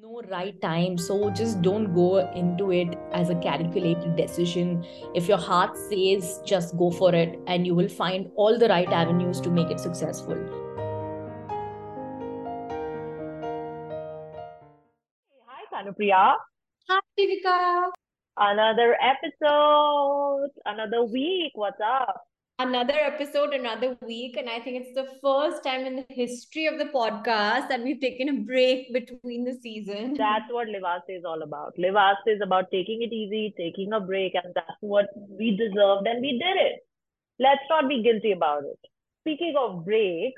no right time. So just don't go into it as a calculated decision. If your heart says just go for it, and you will find all the right avenues to make it successful. Hi, Kanupriya. Hi, Devika. Another episode, another week. What's up? Another episode, another week. And I think it's the first time in the history of the podcast that we've taken a break between the season. That's what Livaste is all about. Livaste is about taking it easy, taking a break, and that's what we deserved, and we did it. Let's not be guilty about it. Speaking of breaks,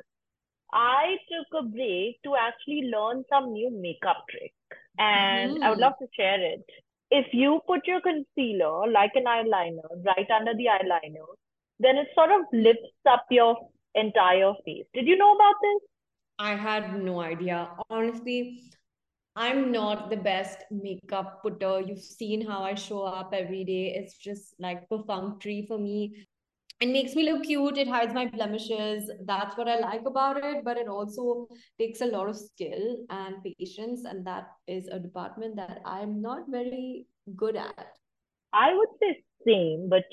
I took a break to actually learn some new makeup trick, and I would love to share it. If you put your concealer like an eyeliner right under the eyeliner, then it sort of lifts up your entire face. Did you know about this? I had no idea. Honestly, I'm not the best makeup putter. You've seen how I show up every day. It's just like perfunctory for me. It makes me look cute. It hides my blemishes. That's what I like about it. But it also takes a lot of skill and patience. And that is a department that I'm not very good at. I would say same, but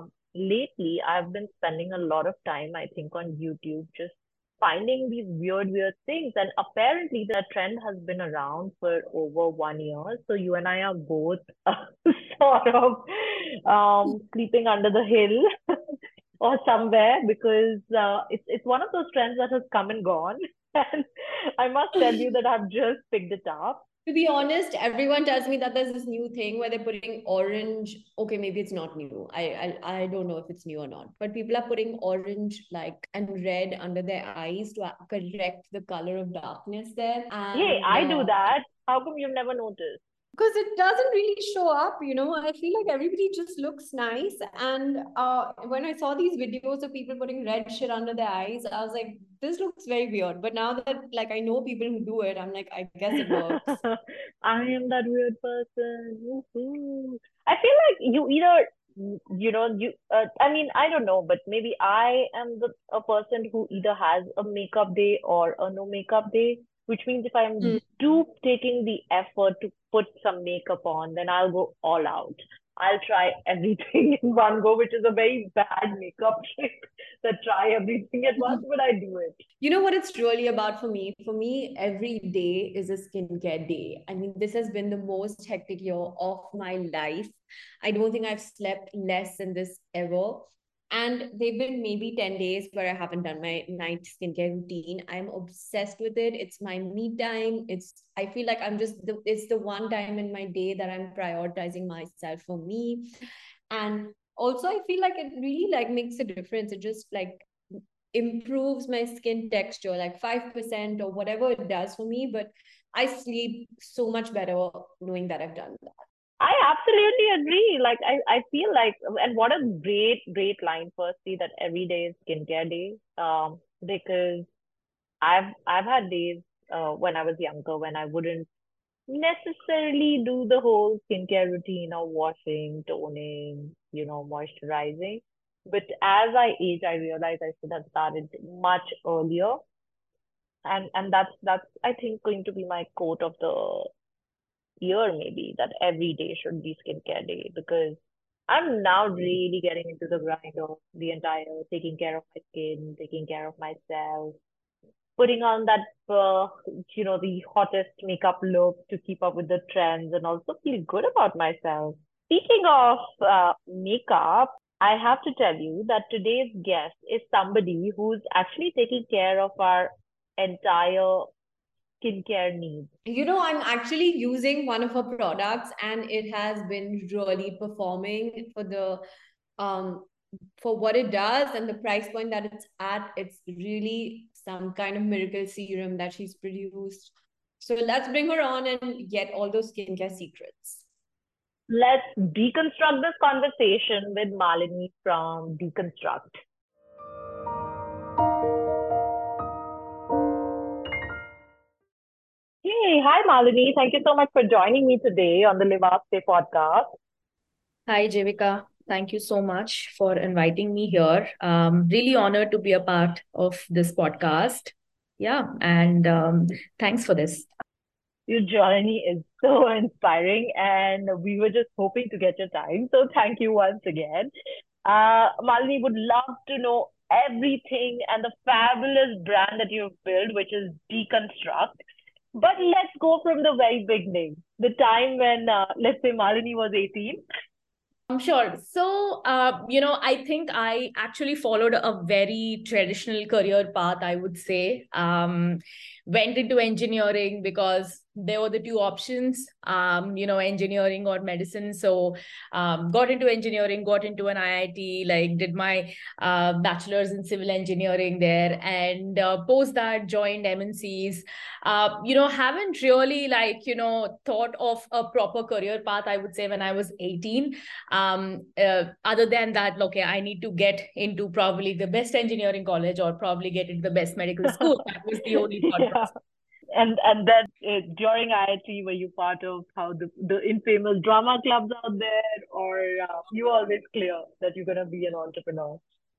lately I've been spending a lot of time, I think, on YouTube just finding these weird things. And apparently, the trend has been around for over 1 year. So you and I are both sort of sleeping under the hill or somewhere because it's one of those trends that has come and gone. And I must tell you that I've just picked it up. To be honest, everyone tells me that there's this new thing where they're putting orange. Okay, maybe it's not new. I don't know if it's new or not. But people are putting orange like and red under their eyes to correct the color of darkness there. Hey, And I do that. How come you've never noticed? because it doesn't really show up, I feel like everybody just looks nice. And when I saw these videos of people putting red shit under their eyes, I was like, this looks very weird. But now that like I know people who do it, I'm like, I guess it works. I am that weird person. Woohoo. I feel like you either, I mean, I don't know, but maybe I am a person who either has a makeup day or a no makeup day, which means if I'm do taking the effort to put some makeup on, then I'll go all out. I'll try everything in one go, which is a very bad makeup trick that try everything at once, but I do it. You know what it's really about for me? For me, every day is a skincare day. I mean, this has been the most hectic year of my life. I don't think I've slept less than this ever. And they've been maybe 10 days where I haven't done my night skincare routine. I'm obsessed with it. It's my me time. I feel like it's the one time in my day that I'm prioritizing myself for me. And also I feel like it really like makes a difference. It just like improves my skin texture like 5% or whatever it does for me, but I sleep so much better knowing that I've done that. I absolutely agree. Like I feel like, and what a great line firstly that every day is skincare day. Because I've had days when I was younger when I wouldn't necessarily do the whole skincare routine of washing, toning, moisturizing. But as I age, I realized I should have started much earlier. And that's I think going to be my quote of the year maybe that every day should be skincare day because I'm now really getting into the grind of the entire taking care of my skin, taking care of myself, putting on that the hottest makeup look to keep up with the trends and also feel good about myself. Speaking of makeup, I have to tell you that today's guest is somebody who's actually taking care of our entire skincare needs. I'm actually using one of her products and it has been really performing um for what it does and the price point that it's at. It's really some kind of miracle serum that she's produced. So let's bring her on and get all those skincare secrets. Let's deconstruct this conversation with Malini from Deconstruct. Hey, hi Malini. Thank you so much for joining me today on the Live Stay podcast. Hi, Jivika. Thank you so much for inviting me here. Really honored to be a part of this podcast. Yeah, and thanks for this. Your journey is so inspiring, and we were just hoping to get your time. So thank you once again. Malini would love to know everything and the fabulous brand that you've built, which is Deconstruct. But let's go from the very beginning, the time when, let's say, Malini was 18. Sure. So, I think I actually followed a very traditional career path, I would say. Went into engineering because there were the two options, engineering or medicine. So, got into engineering, got into an IIT, like did my bachelor's in civil engineering there, and post that joined MNCs. Haven't really thought of a proper career path, I would say, when I was 18. Other than that, okay, I need to get into probably the best engineering college or probably get into the best medical school. That was the only thought Yeah. process. And then during IIT, were you part of how the infamous drama clubs out there, or you were always clear that you're gonna be an entrepreneur?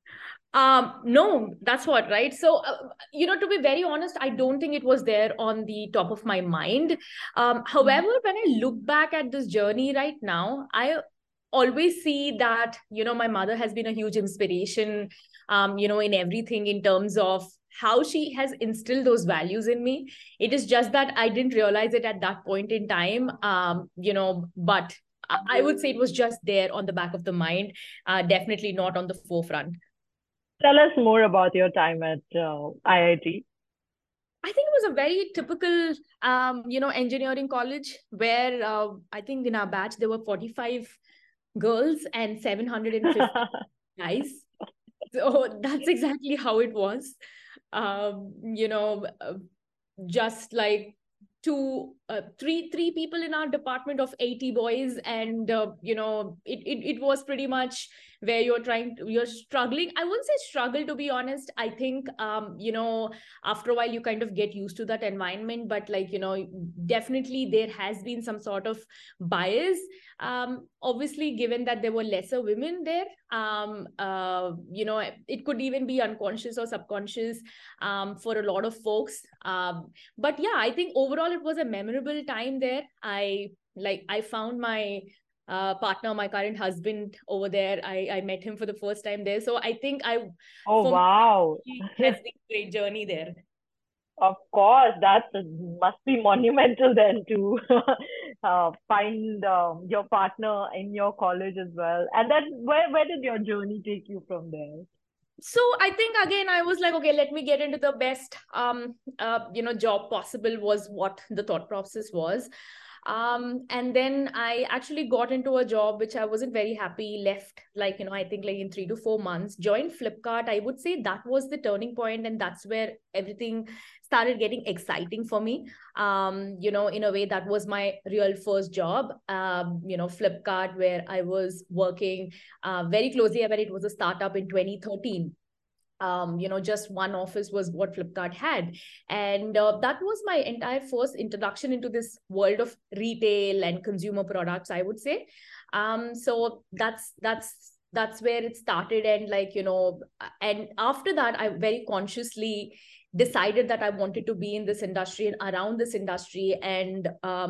No, that's what, right? So, to be very honest, I don't think it was there on the top of my mind. However, when I look back at this journey right now, I always see that, my mother has been a huge inspiration, in everything in terms of how she has instilled those values in me. It is just that I didn't realize it at that point in time, but I would say it was just there on the back of the mind, definitely not on the forefront. Tell us more about your time at IIT. I think it was a very typical, engineering college where I think in our batch there were 45 girls and 750 guys. So that's exactly how it was. Um, you know, uh, just like three people in our department of 80 boys, and it was pretty much where you're struggling. I wouldn't say struggle, to be honest. I think after a while you kind of get used to that environment, but definitely there has been some sort of bias, obviously, given that there were lesser women there. It could even be unconscious or subconscious for a lot of folks. But yeah, I think overall it was a memorable time there. I found my partner, my current husband over there. I met him for the first time there. So I think Oh, for me, wow. it has been a great journey there. Of course, that must be monumental then to find your partner in your college as well. And then where did your journey take you from there? So I think again I was like, okay, let me get into the best job possible, was what the thought process was. And then I actually got into a job which I wasn't very happy, left I think like in 3 to 4 months, joined Flipkart. I would say that was the turning point, and that's where everything started getting exciting for me. In a way, that was my real first job. Flipkart, where I was working very closely. I mean, it was a startup in 2013. Just one office was what Flipkart had. And that was my entire first introduction into this world of retail and consumer products, I would say. So that's where it started. And after that, I very consciously decided that I wanted to be in this industry and around this industry. And,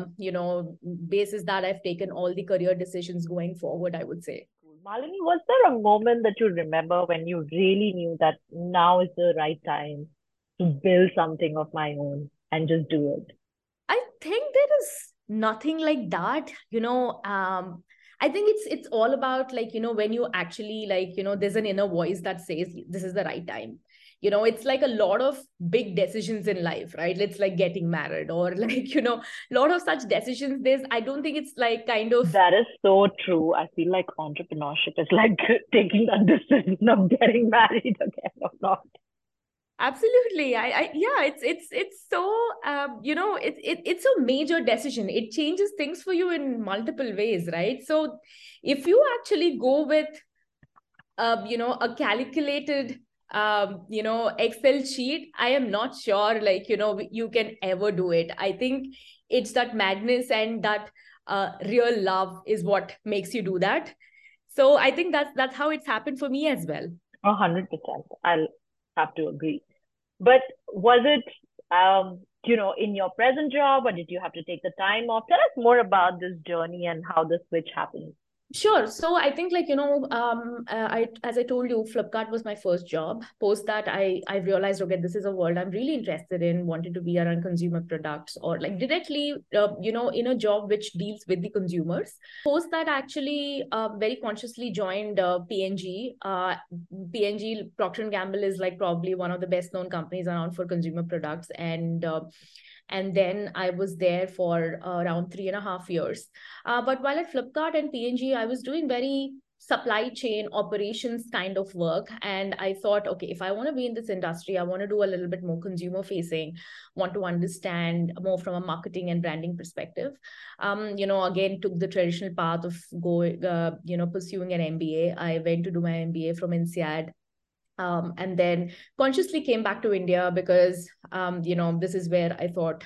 basis that, I've taken all the career decisions going forward, I would say. Malini, was there a moment that you remember when you really knew that now is the right time to build something of my own and just do it? I think there is nothing like that. I think it's all about when you actually there's an inner voice that says this is the right time. It's like a lot of big decisions in life, right? It's like getting married or a lot of such decisions. I don't think it's like kind of. That is so true. I feel like entrepreneurship is like taking that decision of getting married again or not. Absolutely. Yeah, it's so it's a major decision. It changes things for you in multiple ways, right? So if you actually go with a calculated Excel sheet, I am not sure you can ever do it. I think it's that madness and that real love is what makes you do that. So I think that's how it's happened for me as well. 100%. I'll have to agree. But was it in your present job, or did you have to take the time off? Tell us more about this journey and how the switch happened. Sure. So I think, like, as I told you, Flipkart was my first job. Post that, I realized, okay, this is a world I'm really interested in, wanted to be around consumer products, or like directly, in a job which deals with the consumers. Post that, actually, very consciously joined P&G. P&G, Procter and Gamble, is like probably one of the best known companies around for consumer products, and then I was there for around 3.5 years. But while at Flipkart and P&G, I was doing very supply chain operations kind of work. And I thought, okay, if I want to be in this industry, I want to do a little bit more consumer facing, want to understand more from a marketing and branding perspective. Again, took the traditional path of pursuing an MBA. I went to do my MBA from INSEAD, and then consciously came back to India because, this is where I thought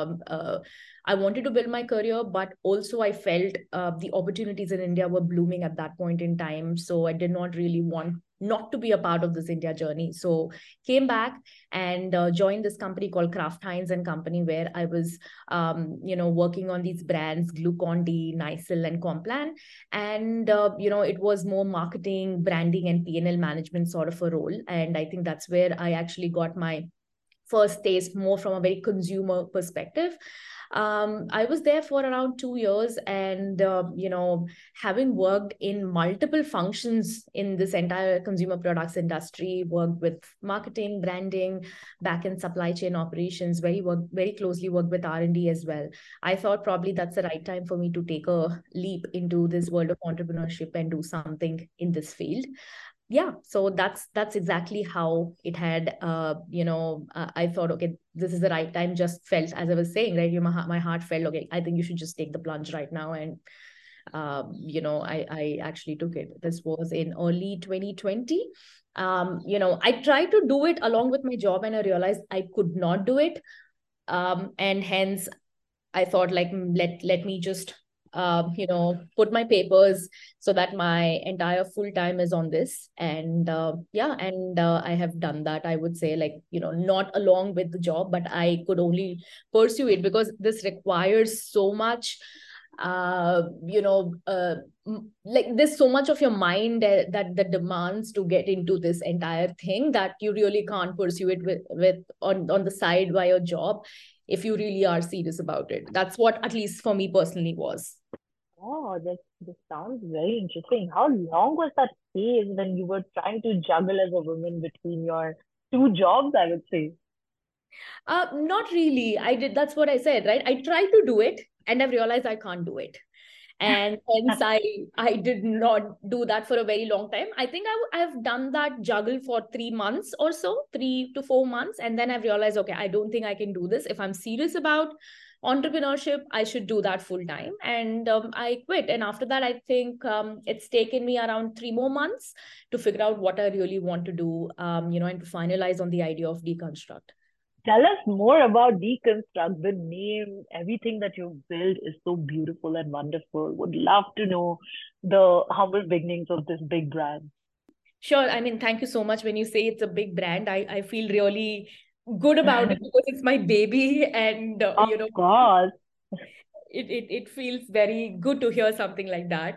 I wanted to build my career, but also I felt the opportunities in India were blooming at that point in time. So I did not really want not to be a part of this India journey. So came back and joined this company called Kraft Heinz and Company, where I was, working on these brands, Glucon-D, Nycil, and Complan. And, it was more marketing, branding, and P&L management sort of a role. And I think that's where I actually got my first taste more from a very consumer perspective. I was there for around 2 years, and having worked in multiple functions in this entire consumer products industry, worked with marketing, branding, back-end supply chain operations, very closely worked with R&D as well. I thought probably that's the right time for me to take a leap into this world of entrepreneurship and do something in this field. Yeah, so that's exactly how it had. I thought, okay, this is the right time. Just felt, as I was saying, right, my heart felt, okay, I think you should just take the plunge right now. And I actually took it. This was in early 2020. I tried to do it along with my job, and I realized I could not do it. And hence I thought, like, let me just put my papers so that my entire full time is on this. And I have done that. I would say, like, not along with the job, but I could only pursue it because this requires so much. Like, there's so much of your mind that demands to get into this entire thing that you really can't pursue it with on the side by your job if you really are serious about it. That's what, at least for me personally, was. Oh, this sounds very interesting. How long was that phase when you were trying to juggle as a woman between your two jobs, I would say? Not really. I did. That's what I said, right? I tried to do it, and I've realized I can't do it. And hence I did not do that for a very long time. I think I've done that juggle for 3 months or so, 3 to 4 months. And then I've realized, okay, I don't think I can do this. If I'm serious about entrepreneurship, I should do that full time. And I quit. And after that, I think it's taken me around 3 more months to figure out what I really want to do, and to finalize on the idea of Deconstruct. Tell us more about Deconstruct. The name, everything that you've built is so beautiful and wonderful. Would love to know the humble beginnings of this big brand. Sure. I mean, thank you so much. When you say it's a big brand, I feel really good about it because it's my baby. And, Of course. it feels very good to hear something like that.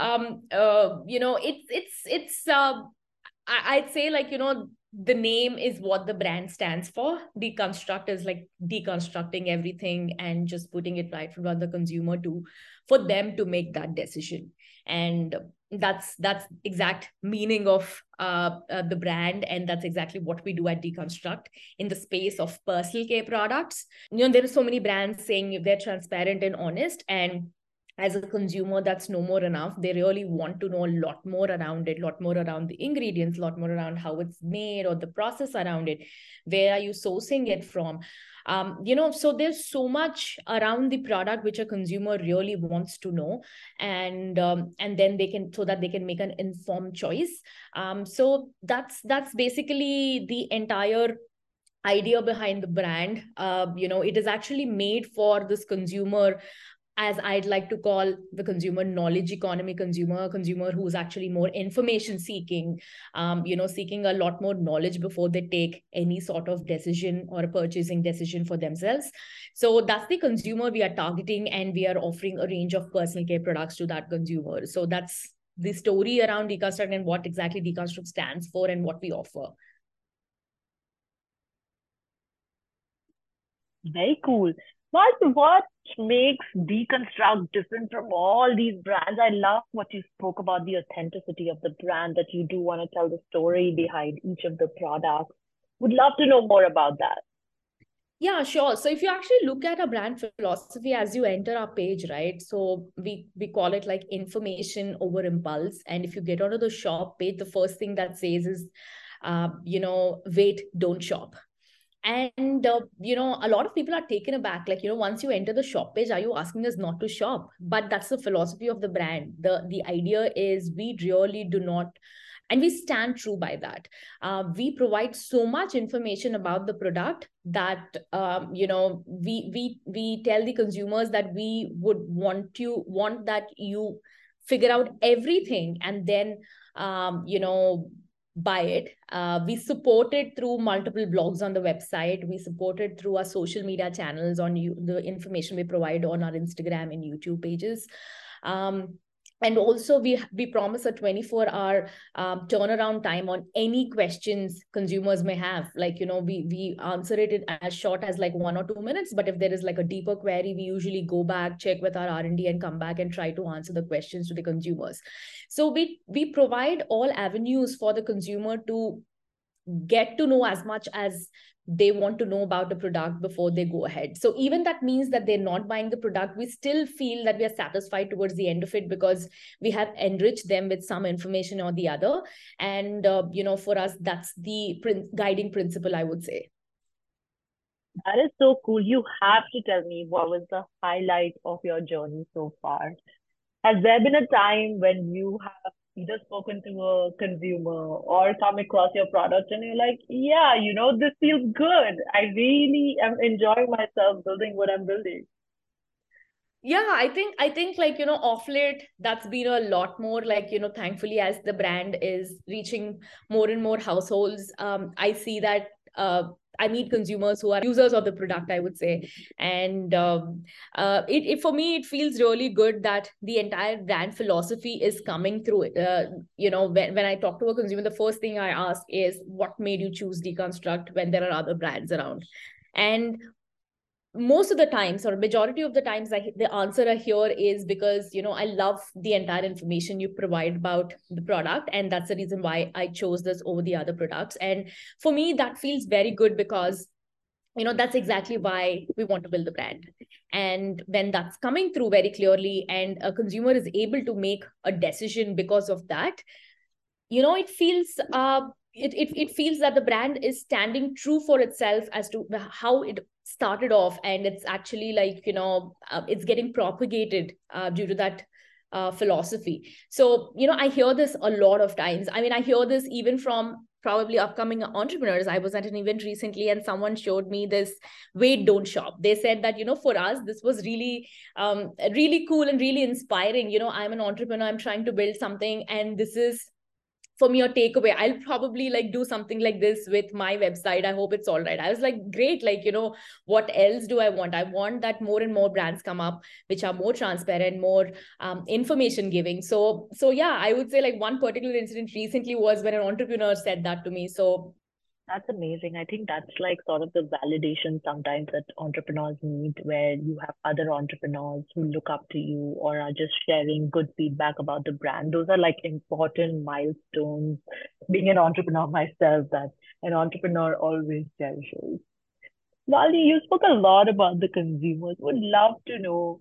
I'd say, like, the name is what the brand stands for. Deconstruct is like deconstructing everything and just putting it right in front of the consumer for them to make that decision. And that's exact meaning of the brand, and that's exactly what we do at Deconstruct in the space of personal care products. There are so many brands saying they're transparent and honest, and as a consumer, that's no more enough. They really want to know a lot more around it, a lot more around the ingredients, a lot more around how it's made or the process around it. Where are you sourcing it from? So there's so much around the product which a consumer really wants to know, and then so that they can make an informed choice. So that's basically the entire idea behind the brand. It is actually made for this consumer as I'd like to call the consumer, knowledge economy consumer, a consumer who's actually more information seeking, seeking a lot more knowledge before they take any sort of decision or a purchasing decision for themselves. So that's the consumer we are targeting, and we are offering a range of personal care products to that consumer. So that's the story around Deconstruct and what exactly Deconstruct stands for and what we offer. Very cool. What makes Deconstruct different from all these brands? I love what you spoke about, the authenticity of the brand, that you do want to tell the story behind each of the products. Would love to know more about that. Yeah, sure. So if you actually look at a brand philosophy as you enter our page, right? So we call it like information over impulse. And if you get onto the shop page, the first thing that says is, wait, don't shop. And a lot of people are taken aback, like, once you enter the shop page, are you asking us not to shop? But that's the philosophy of the brand. The idea is we really do not, and we stand true by that. We provide so much information about the product that we tell the consumers that we would want that you figure out everything and then buy it. We support it through multiple blogs on the website. We support it through our social media channels, on the information we provide on our Instagram and YouTube pages. And also we promise a 24-hour turnaround time on any questions consumers may have. Like, we answer it as short as like 1 or 2 minutes, but if there is like a deeper query, we usually go back, check with our R&D, and come back and try to answer the questions to the consumers. So we provide all avenues for the consumer to get to know as much as they want to know about the product before they go ahead. So even that means that they're not buying the product, we still feel that we are satisfied towards the end of it, because we have enriched them with some information or the other. And for us, that's the guiding principle, I would say. That is so cool. You have to tell me, what was the highlight of your journey so far? Has there been a time when you have either spoken to a consumer or come across your product and you're like, yeah, this feels good. I really am enjoying myself building what I'm building. Yeah, I think like, off late, that's been a lot more, like, thankfully, as the brand is reaching more and more households, I see that I meet consumers who are users of the product, I would say. And it for me, it feels really good that the entire brand philosophy is coming through. When I talk to a consumer, the first thing I ask is, what made you choose Deconstruct when there are other brands around? And most of the times, or majority of the times, the answer I hear is because, I love the entire information you provide about the product, and that's the reason why I chose this over the other products. And for me, that feels very good, because that's exactly why we want to build the brand. And when that's coming through very clearly, and a consumer is able to make a decision because of that, it feels it feels that the brand is standing true for itself as to how it started off, and it's actually like, it's getting propagated due to that philosophy. So I hear this a lot of times. I mean, I hear this even from probably upcoming entrepreneurs. I was at an event recently and someone showed me this wait, don't shop. They said that, for us, this was really really cool and really inspiring. I'm an entrepreneur, I'm trying to build something, and this is for me a takeaway. I'll probably like do something like this with my website. I hope it's all right. I was like, great. Like, what else do I want? I want that more and more brands come up which are more transparent, more information giving. So yeah, I would say like one particular incident recently was when an entrepreneur said that to me. So That's amazing. I think that's like sort of the validation sometimes that entrepreneurs need, where you have other entrepreneurs who look up to you or are just sharing good feedback about the brand. Those are like important milestones. Being an entrepreneur myself, that an entrepreneur always cherishes. Valdi, you spoke a lot about the consumers. Would love to know,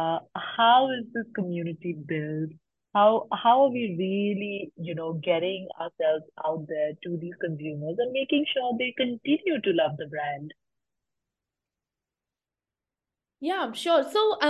how is this community built? How are we really, getting ourselves out there to these consumers and making sure they continue to love the brand? yeah, sure. So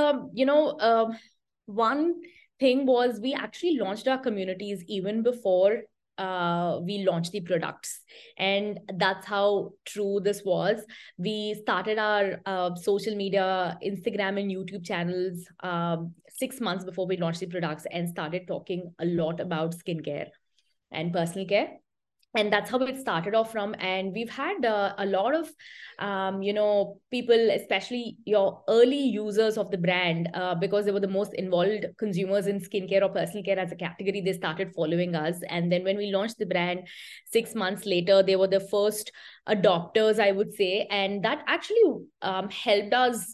one thing was we actually launched our communities even before we launched the products. And that's how true this was. We started our social media, Instagram and YouTube channels 6 months before we launched the products, and started talking a lot about skincare and personal care. And that's how it started off from. And we've had a lot of people, especially your early users of the brand, because they were the most involved consumers in skincare or personal care as a category. They started following us, and then when we launched the brand 6 months later, they were the first adopters, I would say. And that actually helped us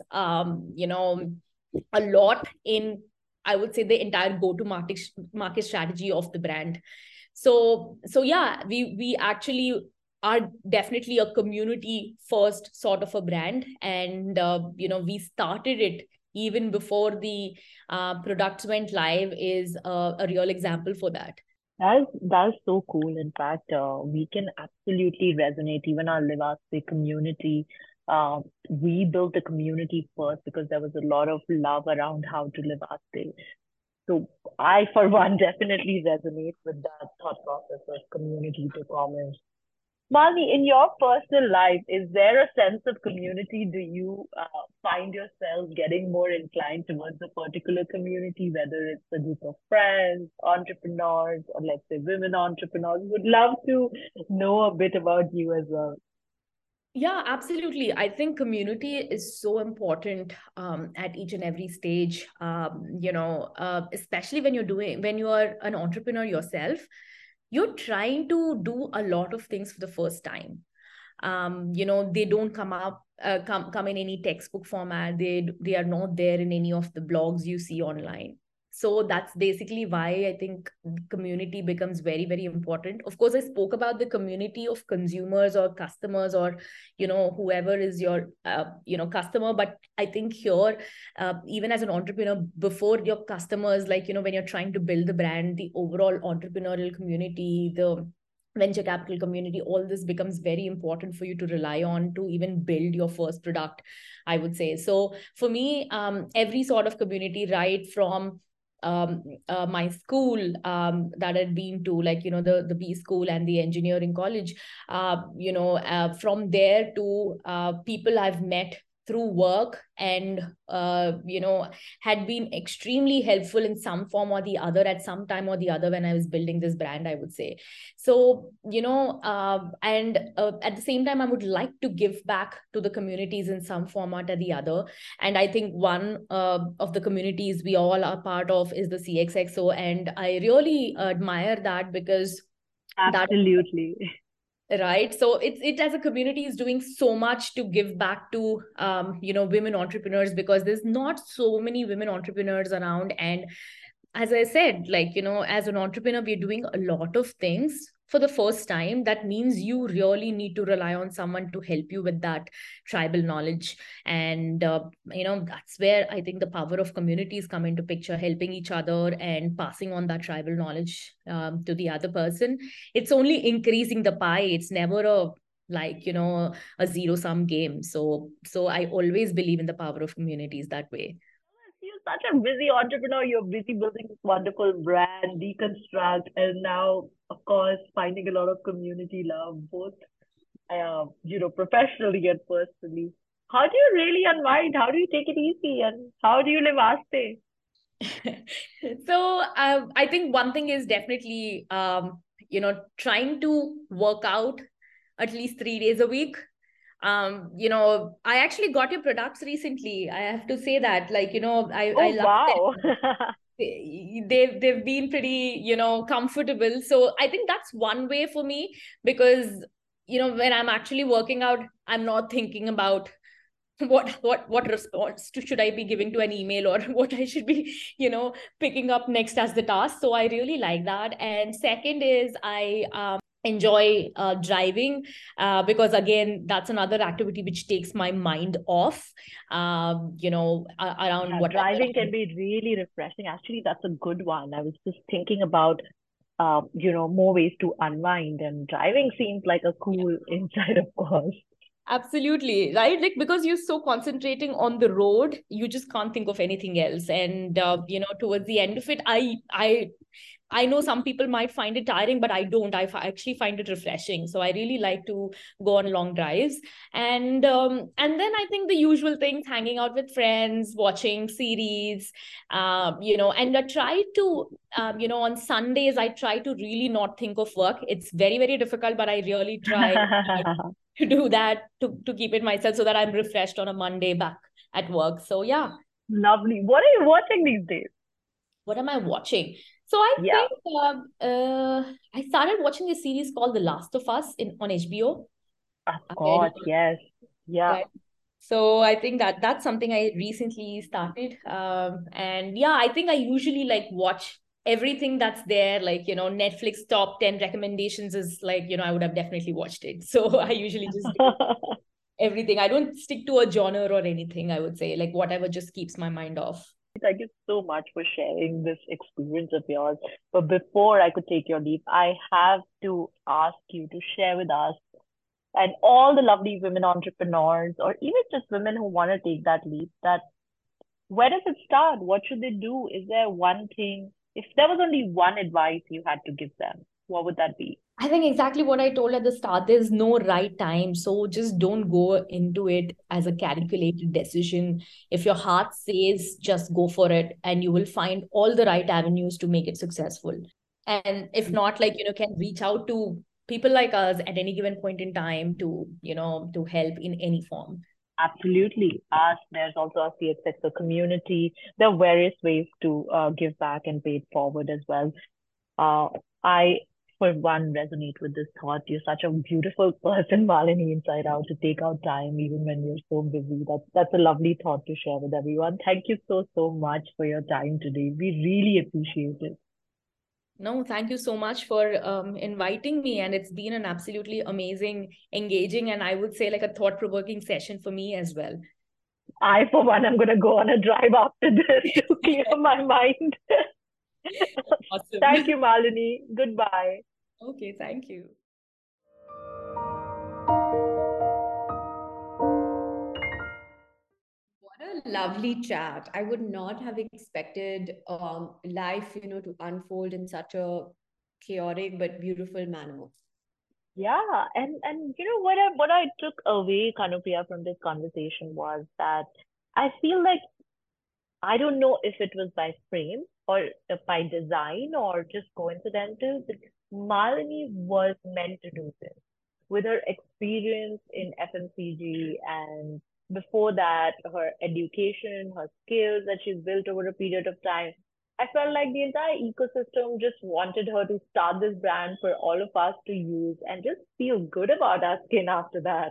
a lot in, I would say, the entire go to market strategy of the brand. So yeah, we actually are definitely a community first sort of a brand. And we started it even before the products went live, is a real example for that. That's so cool. In fact, we can absolutely resonate. Even our Live Aste community, uh, we built the community first because there was a lot of love around how to live Aste. So I, for one, definitely resonate with that thought process of community to commerce. Malini, in your personal life, is there a sense of community? Do you find yourself getting more inclined towards a particular community, whether it's a group of friends, entrepreneurs, or let's say women entrepreneurs? Would love to know a bit about you as well. Yeah, absolutely. I think community is so important at each and every stage. Especially when you are an entrepreneur yourself, you're trying to do a lot of things for the first time. They don't come in any textbook format. They are not there in any of the blogs you see online. So that's basically why I think community becomes very, very important. Of course, I spoke about the community of consumers or customers, or whoever is your customer. But I think here, even as an entrepreneur, before your customers, like when you're trying to build the brand, the overall entrepreneurial community, the venture capital community, all this becomes very important for you to rely on to even build your first product, I would say. So for me, every sort of community, right from my school that I'd been to, like the B school and the engineering college, from there to people I've met through work, and had been extremely helpful in some form or the other at some time or the other when I was building this brand, I would say. So and at the same time, I would like to give back to the communities in some format or the other. And I think one of the communities we all are part of is the CXXO, and I really admire that, because that, Absolutely. right, so it as a community is doing so much to give back to women entrepreneurs, because there's not so many women entrepreneurs around. And as I said, like as an entrepreneur, we're doing a lot of things for the first time. That means you really need to rely on someone to help you with that tribal knowledge. And that's where I think the power of communities come into picture, helping each other and passing on that tribal knowledge to the other person. It's only increasing the pie. It's never a, like a zero sum game. So I always believe in the power of communities that way. You're such a busy entrepreneur. You're busy building this wonderful brand, Deconstruct, and now, of course, finding a lot of community love, both professionally and personally. How do you really unwind? How do you take it easy? And how do you live Aste? So I think one thing is definitely trying to work out at least 3 days a week. I actually got your products recently. I have to say that, like I Oh, love wow. them. They've been pretty comfortable. So I think that's one way for me, because when I'm actually working out, I'm not thinking about what response should I be giving to an email, or what I should be picking up next as the task. So I really like that. And second is, I enjoy driving, because again, that's another activity which takes my mind off around Yeah, whatever driving I'm. can be really refreshing. Actually, that's a good one. I was just thinking about, more ways to unwind, and driving seems like a cool insight, of course. Absolutely, right? Like because you're so concentrating on the road, you just can't think of anything else. And towards the end of it, I know some people might find it tiring, but I don't. Actually find it refreshing. So I really like to go on long drives, and then I think the usual things: hanging out with friends, watching series, and I try to, on Sundays I try to really not think of work. It's very very difficult, but I really try to do that to keep it myself so that I'm refreshed on a Monday back at work. So yeah. Lovely. What are you watching these days? What am I watching? So I Yeah, think I started watching a series called The Last of Us on HBO. of I course. Yes. Yeah. right. So I think that's something I recently started. And yeah, I think I usually like watch everything that's there. Like, Netflix top 10 recommendations is like, I would have definitely watched it. So I usually just do everything. I don't stick to a genre or anything, I would say. Like whatever just keeps my mind off. Thank you so much for sharing this experience of yours. But before I could take your leave, I have to ask you to share with us and all the lovely women entrepreneurs, or even just women who want to take that leap, that where does it start? What should they do? Is there one thing? If there was only one advice you had to give them, what would that be? I think exactly what I told at the start. There's no right time. So just don't go into it as a calculated decision. If your heart says just go for it, and you will find all the right avenues to make it successful. And if not, like, can reach out to people like us at any given point in time to help in any form. Absolutely. Us, there's also a CXXO community. There are various ways to give back and pay it forward as well. I, for one, resonate with this thought. You're such a beautiful person, Malini, inside out, to take out time even when you're so busy. That's a lovely thought to share with everyone. Thank you so, so much for your time today. We really appreciate it. No, thank you so much for inviting me. And it's been an absolutely amazing, engaging, and I would say like a thought-provoking session for me as well. I, for one, am going to go on a drive after this to clear my mind. Thank Awesome. you, Malini. Goodbye. Okay, thank you. What a lovely chat. I would not have expected life, to unfold in such a chaotic but beautiful manner. Yeah, and what I took away, Kanupriya, from this conversation was that I feel like I don't know if it was by frame or by design or just coincidental, but Malini was meant to do this with her experience in FMCG, and before that, her education, her skills that she's built over a period of time. I felt like the entire ecosystem just wanted her to start this brand for all of us to use and just feel good about our skin after that.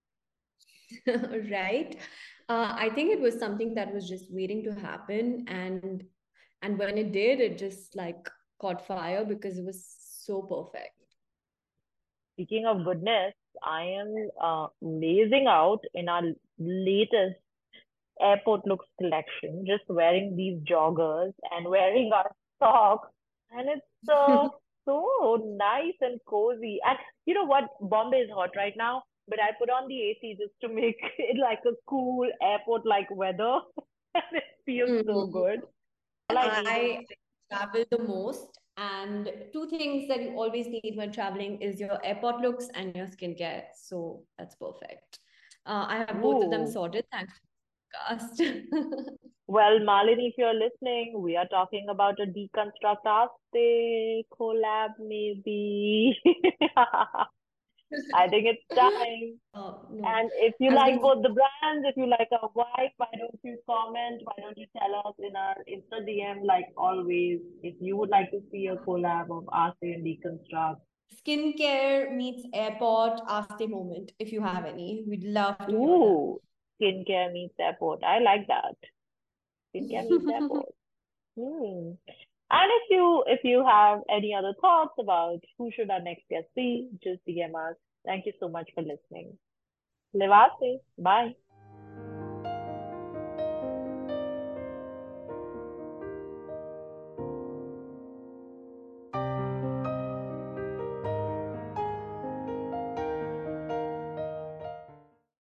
Right? I think it was something that was just waiting to happen, and when it did, it just like caught fire because it was so perfect. Speaking of goodness, I am lazing out in our latest airport looks collection, just wearing these joggers and wearing our socks. And it's so nice and cozy. And you know what? Bombay is hot right now, but I put on the AC just to make it like a cool airport like weather. And it feels so Mhm. good. All I need is I travel the most, and two things that you always need when traveling is your airport looks and your skincare. So that's perfect. I have both of them ooh. sorted. Thanks, podcast. Well, Malini, if you're listening, we are talking about a deconstruct Aste collab, maybe. I think it's time. No, And if you I was like going to. both the brands, if you like our vibe, why don't you comment? Why don't you tell us in our Insta DM, like always, if you would like to see a collab of Arte and Deconstruct? Skincare meets airport after moment, if you have any. We'd love to hear them. Ooh, skincare meets airport. I like that. Skincare meets airport. Hmm. And if you have any other thoughts about who should our next guest be, just DM us. Thank you so much for listening. Levate. Bye.